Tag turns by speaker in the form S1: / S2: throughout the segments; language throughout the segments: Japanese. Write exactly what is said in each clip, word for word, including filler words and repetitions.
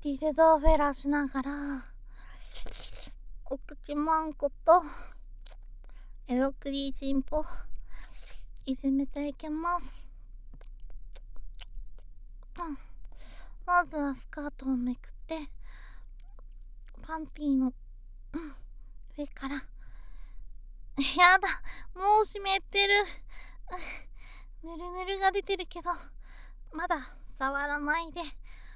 S1: ティルドフェラしながらお口マンコとエロクリーチンポいじめていきます。うん、まずはスカートをめくってパンティーの、うん、上からやだ、もう湿ってる、うん、ぬるぬるが出てるけどまだ触らないで、うん、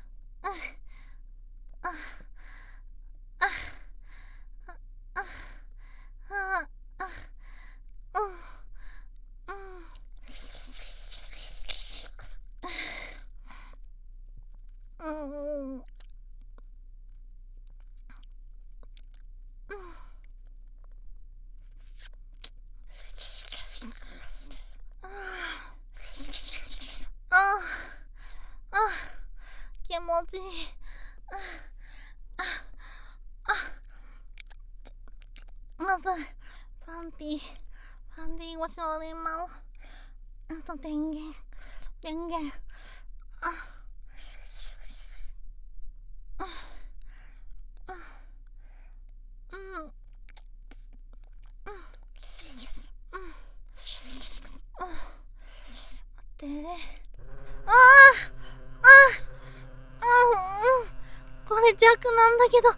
S1: あああああああうんうんうんああ気持ちいい。ああまずパンティーパンティー越しの連マをあと電源電源あああうんうんででああああうんこれ弱なんだけどやば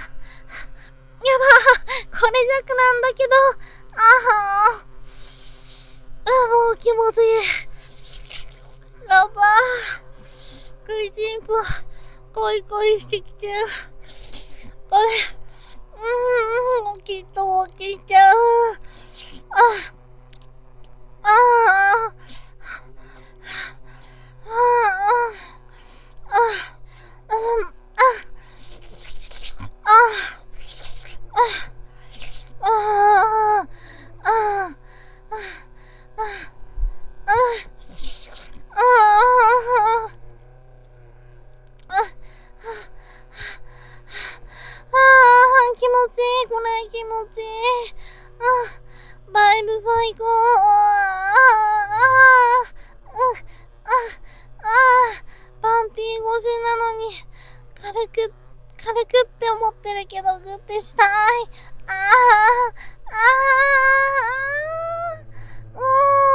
S1: これ弱なんだけどあああもう気持ちいいやばクリチンポ恋恋してきてるこれうーん起きと起きちゃうああああああ気持ちいいこれ気持ちいいあバイブ最高パンティー越しなのに軽く軽くって思ってるけどグッてしたいあーあーうーん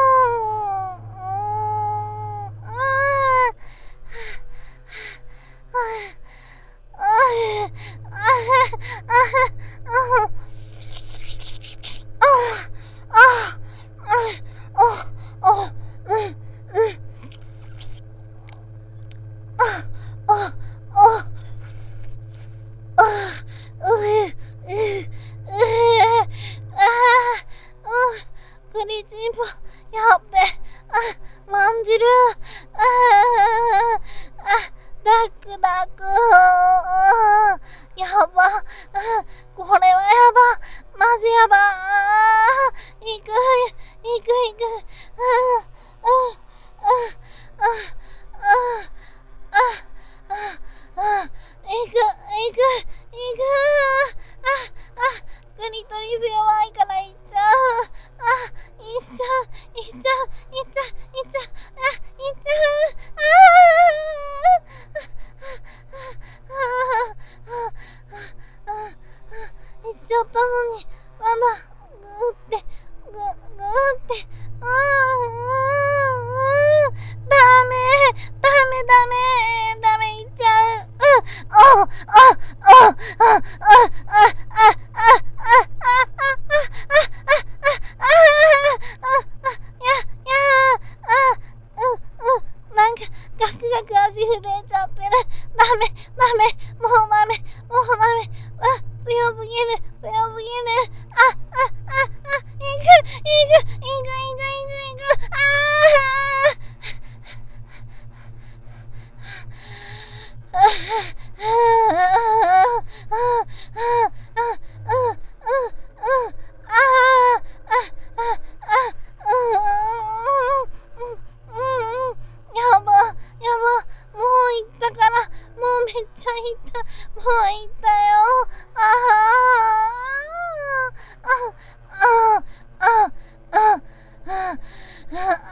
S1: クリチンポやっべあまんじるああダックダックやばこれはやばマジやばいくいくいくあああああいくいくいくああクリトリス弱いからいっちゃうあいっちゃういっちゃういっちゃういっちゃうあいっちゃうああいっちゃったのにまだグーってググーってああダメダメダメダメいっちゃうああああああガクガク足震えちゃってるダメダメもうダメもうダメあ強すぎる強すぎるああああいくいくいくいくいくいくあああやばやばもう行ったからもうめっちゃ行ったもう行ったよああああああ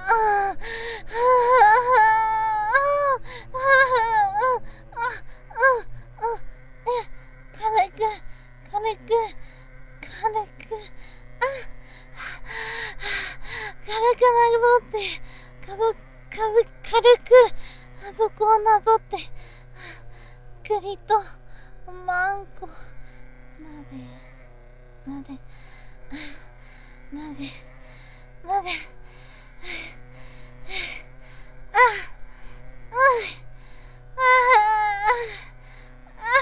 S1: あ軽くあそこをなぞって、栗とマンコなでなでなでなで、あうああ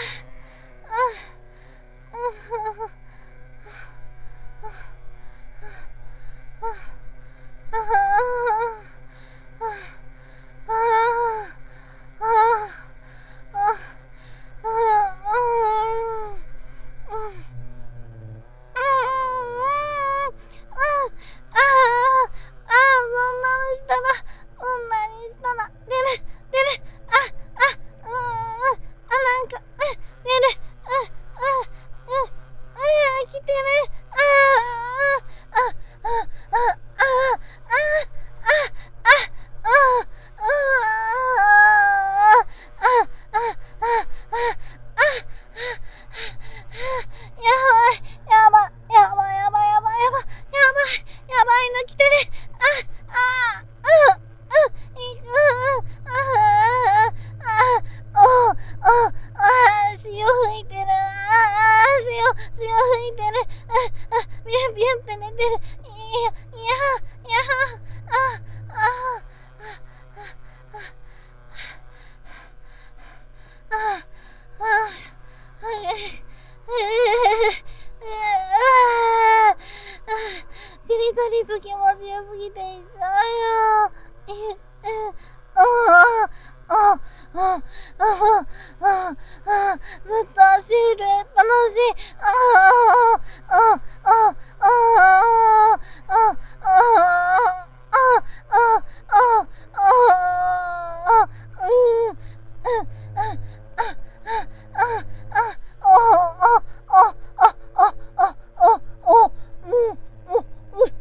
S1: 気持ちよすぎていっちゃうよ。え、え、ああ、あ、あ、あ、あ、あ、ずっと足震えっぱなし。ああ、あ、あ、あ、あ、あ、あ、あ、あ、あ、あ、うん、あ、あ、あ、あ、お、あ、あ、あ、あ、あ、あ、お、うん、うん、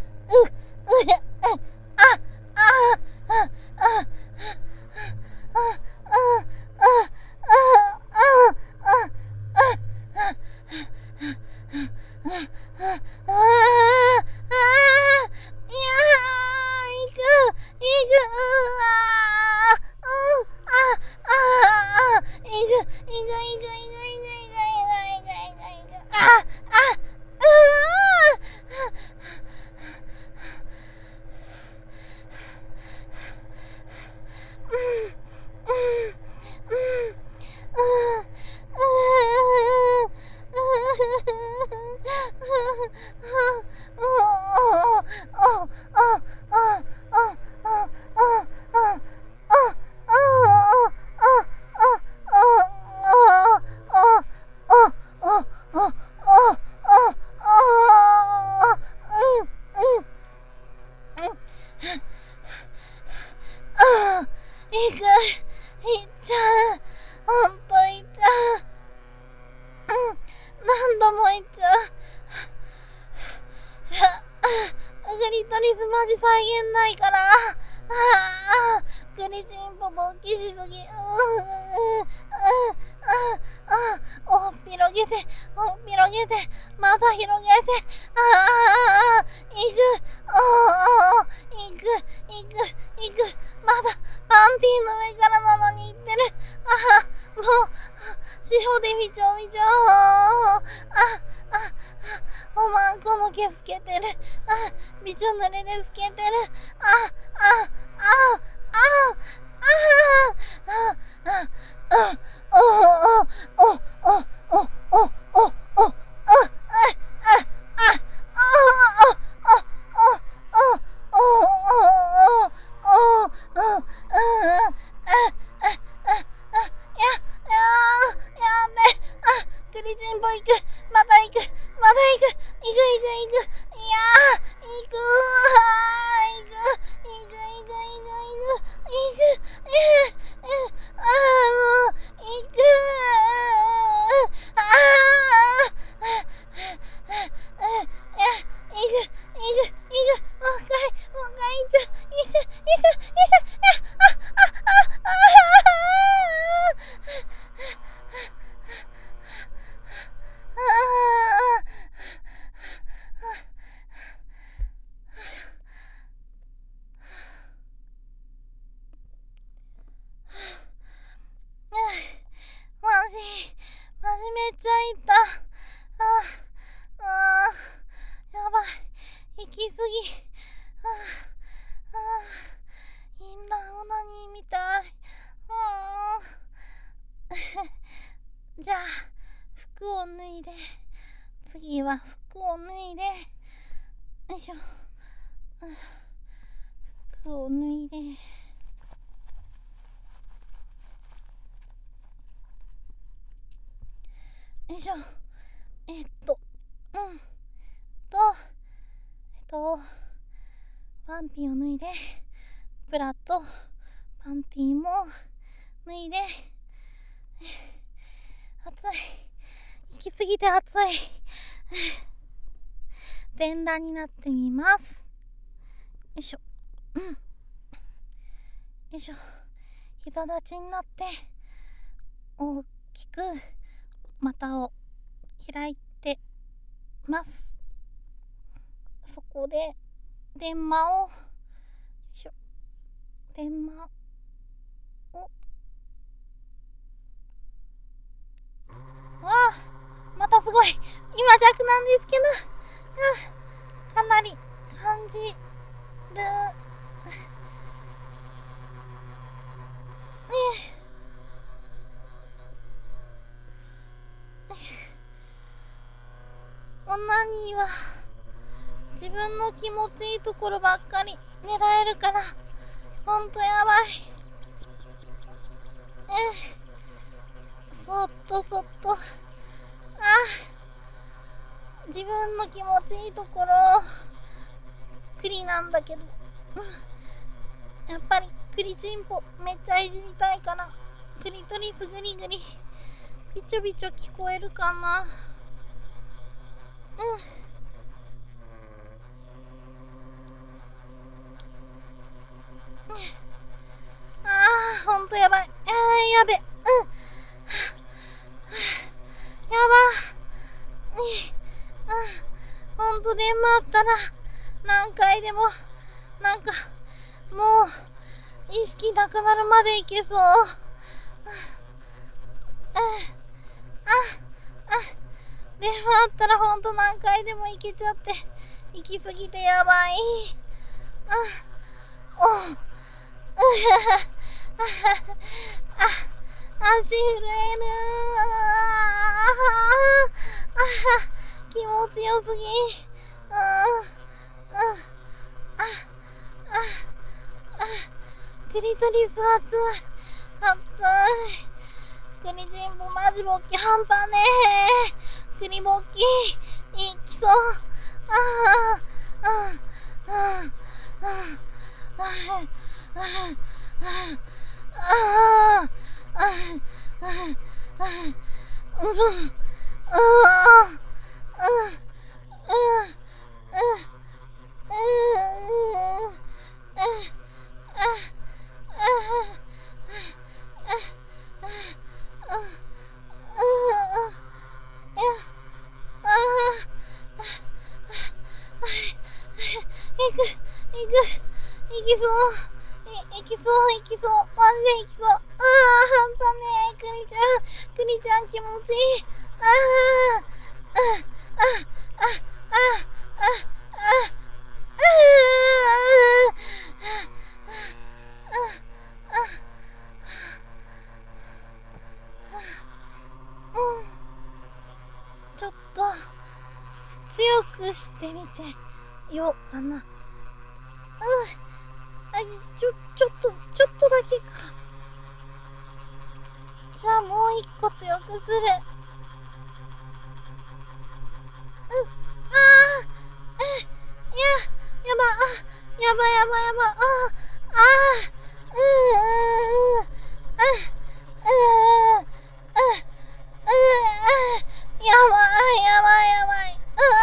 S1: マジ再現ないから。ああ、クリチンポポ大きしすぎ。うん、うん、うん、うん、おっぴろげて、おっぴろげて、また広げて、ああ、いく、おお、いく、いく、いく、まだパンティーの上からなのに行ってる。ああ、もう、塩でみちょみちょ。あ、あ、おまんこもけすけてる。あ、びちょ濡れで透けてる。あ、あ、あ、あ、あ、あ、あ、あ、お、お、お、お、お、お、お、お、クリチンポ行く、また行く、また行く、行く行く行く、いやー、行くー、行く、行く行く行く行く、行く、えー、えー、あー、 には服を脱いで、よいしょ、服を脱いで、よいしょ、えっと、うんと、えっと、ワンピを脱いで、ブラとパンティも脱いで、暑い、行き過ぎて暑い全裸になってみます。よいしょ、うん、よいしょ、膝立ちになって大きく股を開いてます。そこで電話を、よいしょ、電話を、わあ、またすごい今弱なんですけど、あ、かなり感じる。オナニーは自分の気持ちいいところばっかり狙えるからほんとやばい。えそっとそっと、あ、自分の気持ちいいところ栗なんだけど、やっぱり栗チンポめっちゃいじりたいからクリトリスグリグリビチョビチョ聞こえるかな。うん、あーほんとやばい、あーやべ、うん、やば、に、うん、ほんと電話あったら何回でもなんかもう意識なくなるまでいけそう。ああ電話あったらほんと何回でもいけちゃって行き過ぎてやばい。あおうあ足震える。あ気持ちよすぎ。ああああクリトリス熱い熱い。クリチンポマジボッキ半端ねえ。クリボッキいきそう。あああああああああいきそういきそういきそうマジでいきそう。ああ半端ねえ。クリちゃんクリちゃん気持ちいい。ああああああああちょっと強くしてみてようかな。うんあちょ、ちょっと、ちょっとだけか。じゃあもう一個強くする。う、ああ、え、いや、やば、あ、やばやばやば、あ、あ、うー、うー、うー、うー、うー、やばいやばいやばい。うわ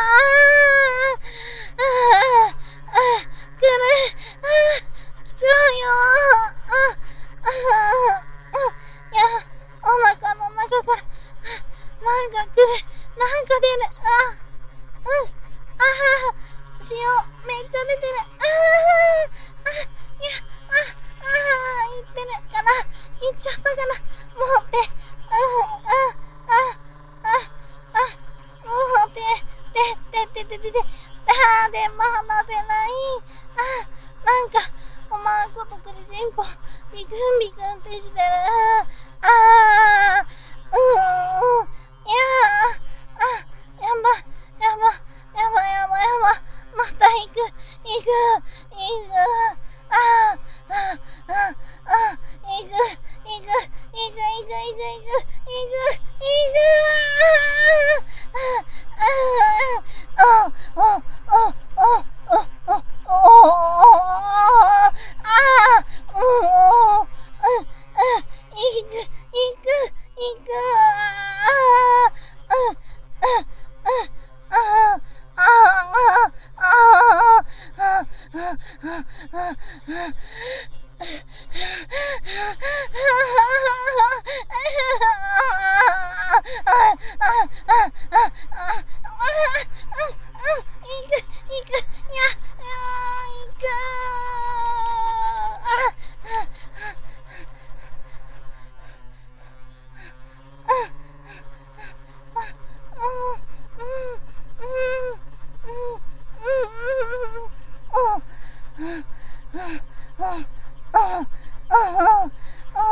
S1: あ、あ、あ、くる。来ちゃうよー。あ、あ、いや、お腹の中からなんか来る、なんか出る。あ、うん、あはは、塩めっちゃ出てる。ああ、あ、いや、あ、ああ、いってるかな、いっちゃったかな、持って、あ、あ、あ、あ、あ、持って、て、て、て、て、て、て、あー、でも離せない。あ、なんか、おまんことクリチンポ、ビクンビクンってしてる。あー、うーん、いやー、あ、やば、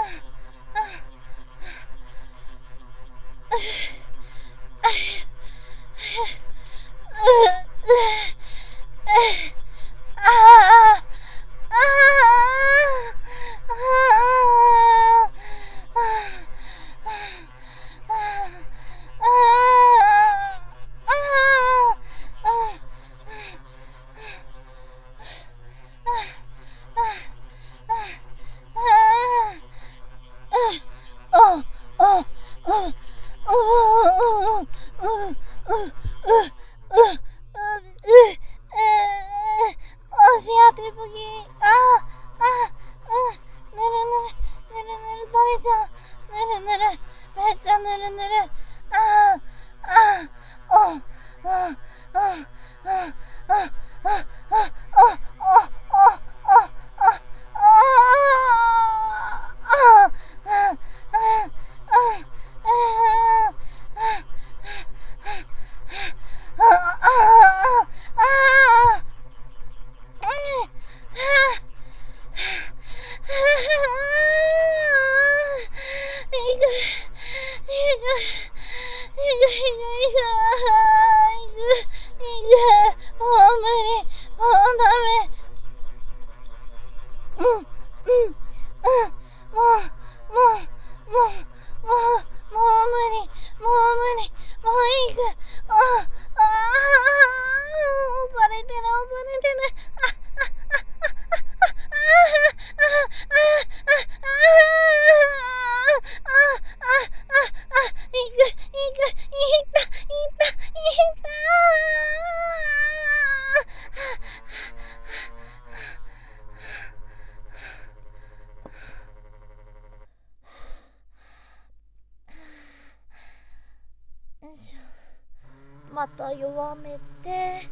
S1: また弱めて、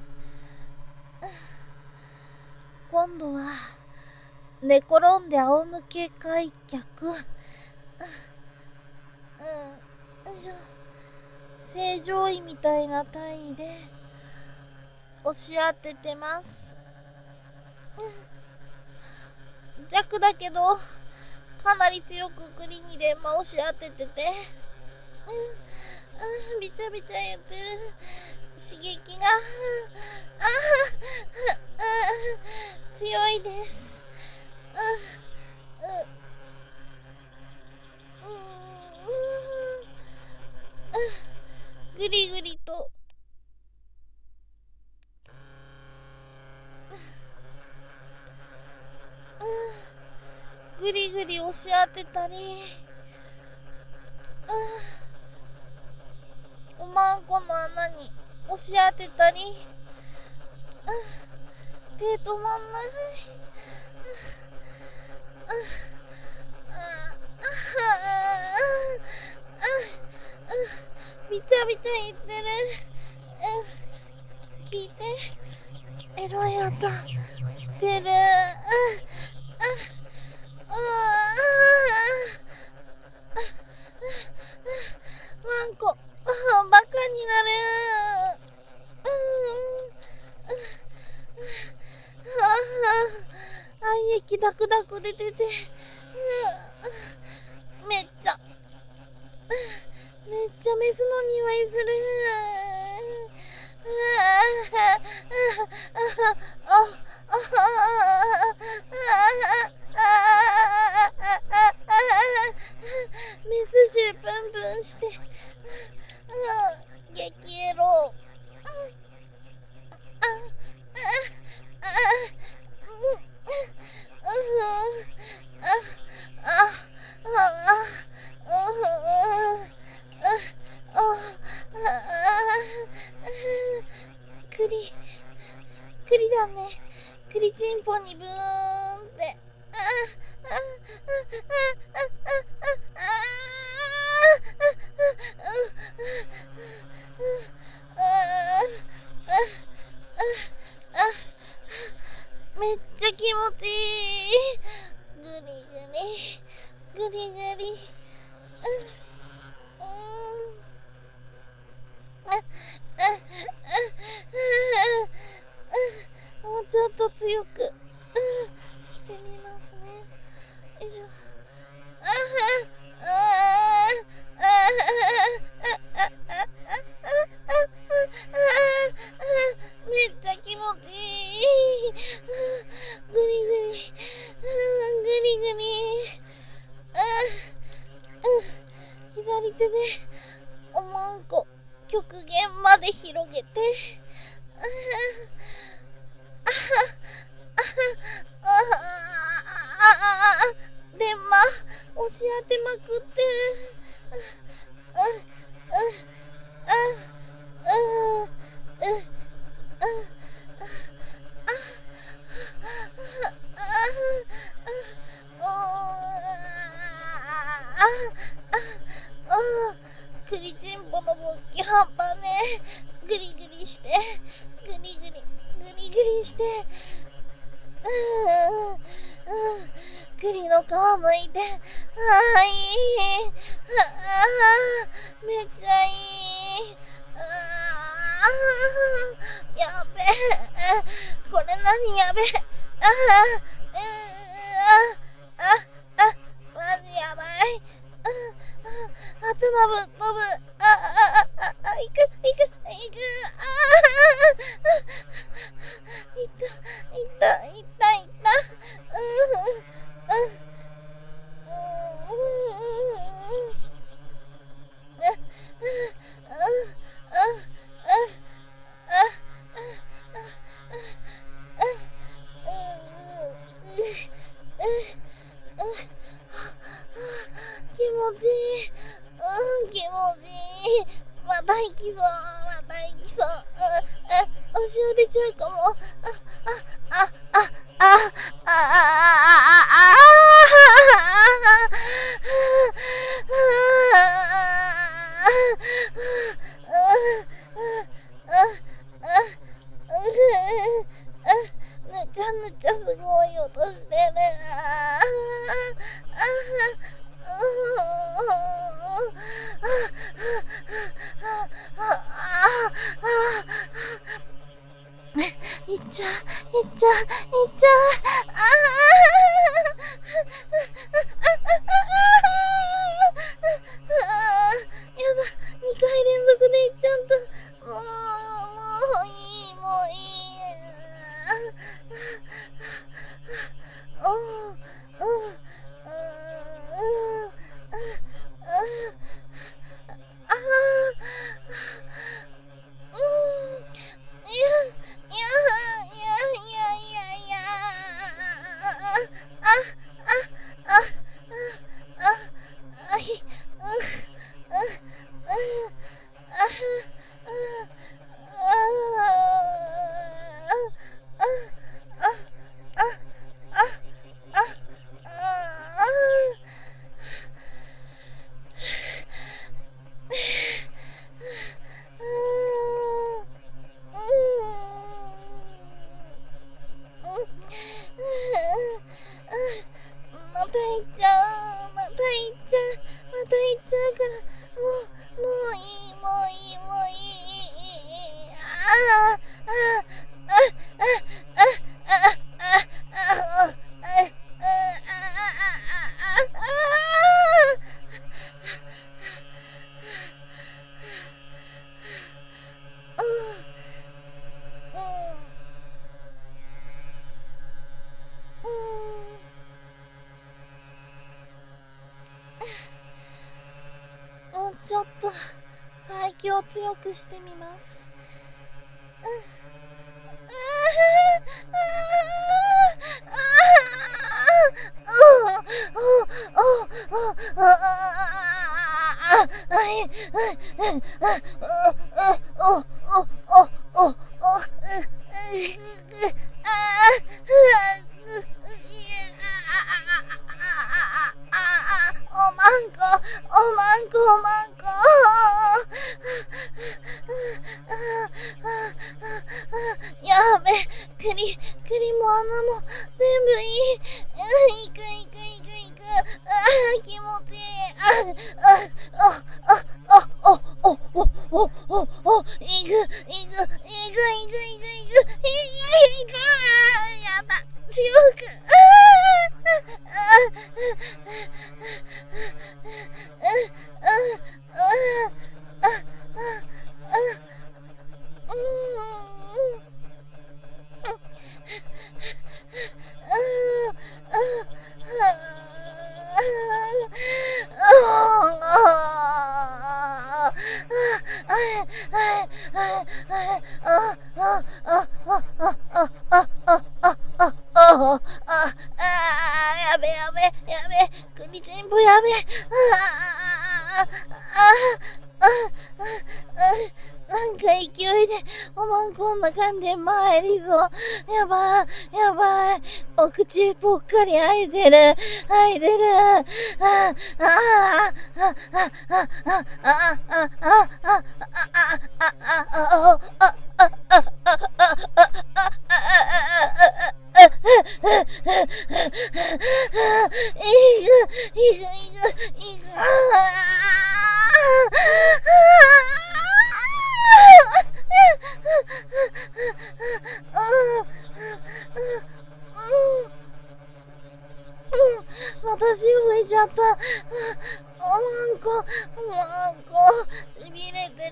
S1: 今度は寝転んで仰向け開脚、うん、よいしょ、正常位みたいな体位で押し当ててます。弱だけどかなり強くクリに連磨押し当ててて、うん、びちゃびちゃ言ってる刺激がああ強いです。うんうん、ぐりぐりとぐりぐり押し当てたり、おまんこの穴に押し当てたり、手止まんない。 びちゃびちゃ言ってる。うん、聞いて。エロい音してる。うん、うん、うん、ワンコ、バカになる。うん、愛液ダクダク出てて、うん、めっちゃめっちゃメスの匂いする。メス臭プンプンして、激エロ。栗栗だね。栗チンポにブーンって。めっちゃ気持ちいい。グリグリグリグリ。もうちょっと強くしてみますね。よいしょ。めっちゃ気持ちいい。グリグリグリグリ。左手でおまんこ極限まで広げて、電マ押し当てまくってる。栗チンポの勃起半端ね。グリグリしてグリグリグリグリして栗の皮むいて、ああいい、ああめっちゃいい。ああやべえ、これ何やべえ。ああ、うあああマジやばい。頭ぶっ飛ぶ。あああああ、いくいくいく。ああいったいったいったいった。気持ちいい。うん、気持ちいい。また行きそう、また行きそう。お塩出ちゃうかも。あ、あ、あ、あ、あ、あ、あ、あ、ぬちゃぬちゃすごい音してる。いっちゃう、いっちゃう、いっちゃう。ああ、やだ、にかい連続でいっちゃった。もう、もういい、もういい。おう、おう、うん、ああ、うん、いや、いや、いや、いや、いや、いや、あ、あ、あ、あ、あ、あ、い、う、う、う、あ、 強くしてみます。やべ、栗、栗も穴も全部いい。いくいくいくいく。ああ、気持ちいい。ああ、ああ、あ、お、お、お、お、お、いく、いく、いく、いく、いく、いく、いく、いく、やだ、強く。あやべやべやべ、栗ちんぽやべ。ああ、なんか勢いでおまんこんな感じで参りそう。やばいやばい、お口ぽっかり開いてる開いてる。ああああああああああああ私浮いちゃった。おまんこ、おまんこ、しびれてる。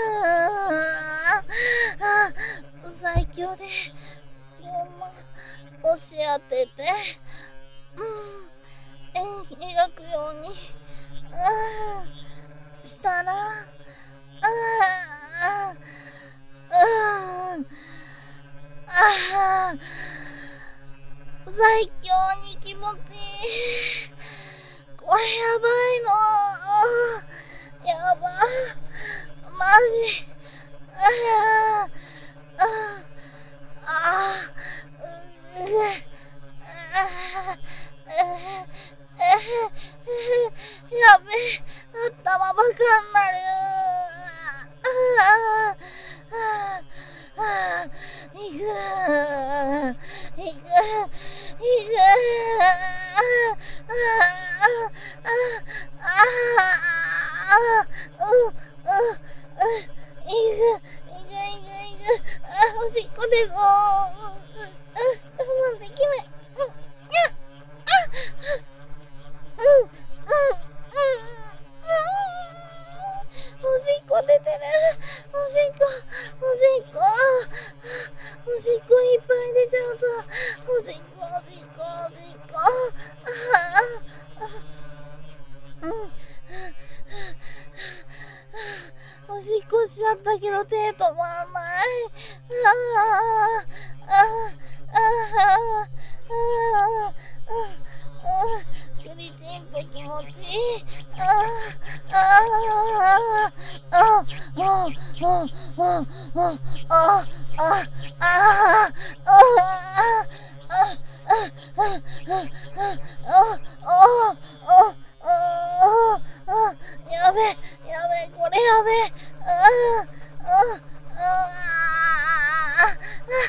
S1: 最強で、ほんま、押し当てて、うん、円描くように、うん、したら、ああ、うん、ああ、最強に気持ちいい。これやばいの。やば。マジ。ああ、ああ、うやべえ、頭バカになる。ああ、ああ、いく、いく、いく、ああ、ああ、う、う、う、いく、いく、いく、いく、あ、おしっこ出そう。う、う、我慢できない。うん、いや、あ、うん、うん、うん、おしっこ出てる。おしっこ、おしっこ、おしっこいっぱい出ちゃった。おしっこ、おしっこ、おしっこ。ああ、うん。おしっこしちゃったけど手止まらない。ああ、ああ、ああ、ああ、栗ちんぽ気持ちいい。ああ、ああ、ああ、ああ、ああ、ああ、やべえ、やべえ、これやべえ。ああ、ああ、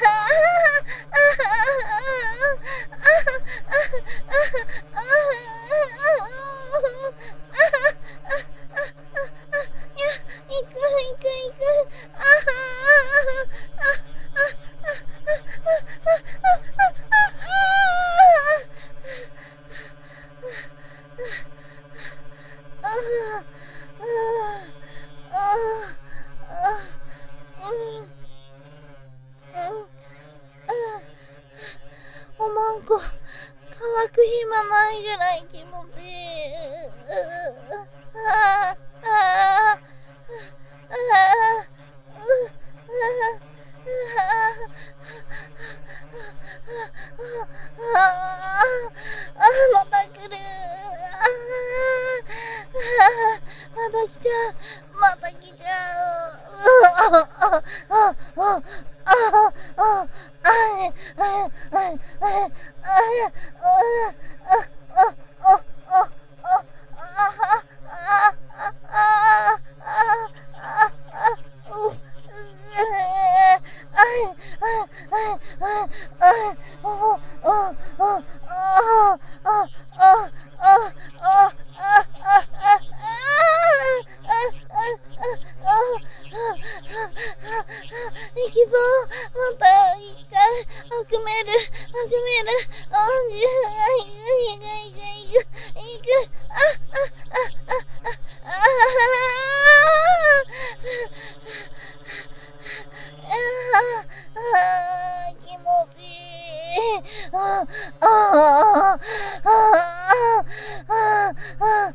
S1: おまんこ乾く暇ないぐらい気持ちいい。ああ、ああ、ああ。 きそう。また一回、あくめる、あくめる。あんじゅう、いく、いく、いく、いく、いく、あ、あ、あ、あ、あ、あ、あ、あ、気持ちいい。あ、あ、あ、あ、あ、あ、あ、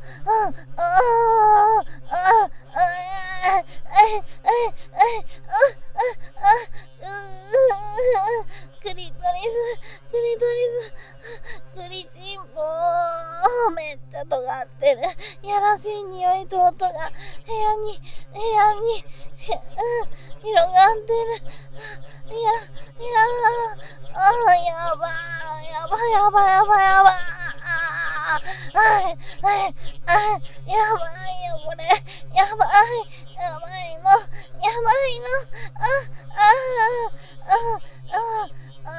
S1: クリトリス、クリトリス、クリチンポー、めっちゃ尖ってる。やらしい匂いと音が部屋に、部屋に、広がってる。いや、いや、あ、やばい、やばい、やばい、やばい、やばい。あ、はい、はい、はい、やばいよ、これ。やばい、やばいの、やばいの。あ、あ、あ、あ、あ、あ、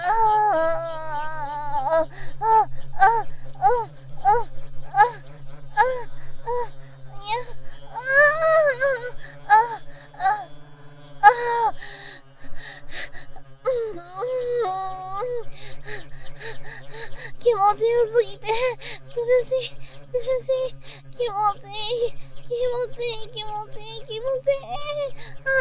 S1: あ、あ、あ、あ、気持ちよすぎて苦しい苦しい気持ちいい気持ちいい気持ちいい気持ちいいあ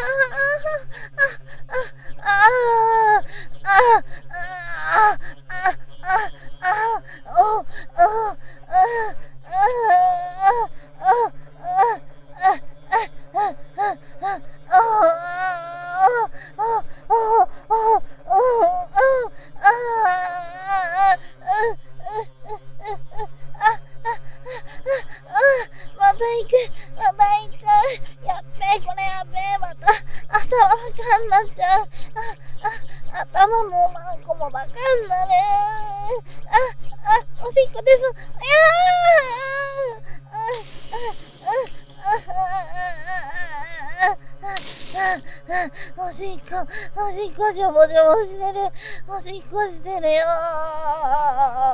S1: ああああああああおあまた行くまた行っちゃうやっべえこれやべえまた頭バカになっちゃうああ頭もマンコもバカになるああおしっこですいやーおしっこおしっこしょぼしょぼしてるおしっこしてるよー